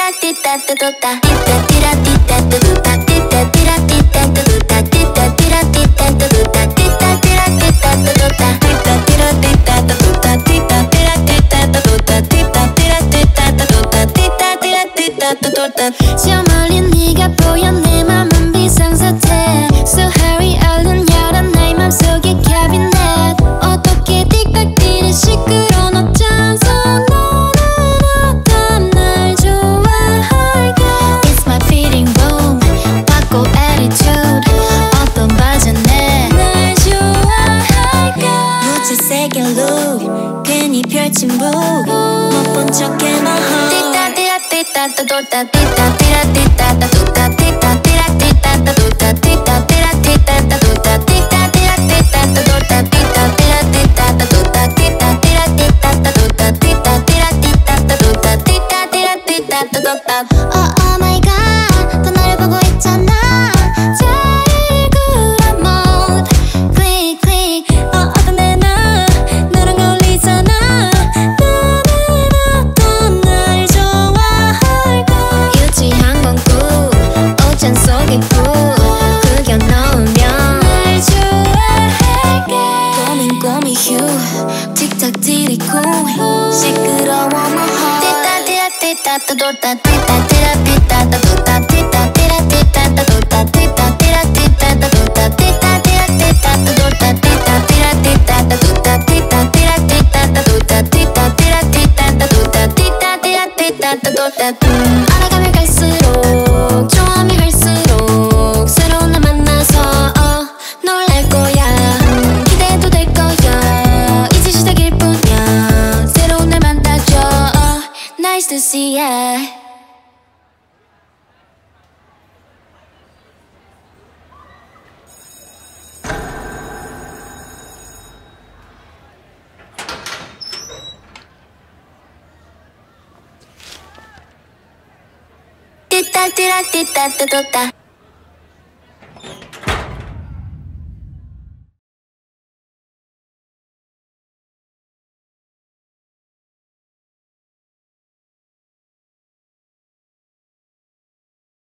저 멀리 네가 보여 내 맘은 비상사태 So hurry 얼른 열어 나의 맘속의 캐비넷 어떻게 틱탁 시끄러운 어쩌서 너는 어떤 날 좋아할까 It's my fitting room 바꿔 attitude 어떤 버전에 날 좋아할까 무채색의 look 괜히 펼친 book 못 본 척해 너 Oh my god 또 너를 보고 있잖아 제일 쿨한 mode Click click 어떤 내나 너랑 어울리잖아 너는 어떤 날 좋아할까 유치한 건꾸 오찬 속의 푸 그겨 넣으면 날 좋아할게 고민 휴 틱탁 디리고 시끄러워 뭐허 알아가면 갈수록 좋아하면 갈수록 새로운 날 만나서 놀랄 거야 기대해도 될 거야 이제 시작일 뿐이야 새로운 날 만나줘 Nice to see ya 띠따 띠라 띠따 뚜뚜따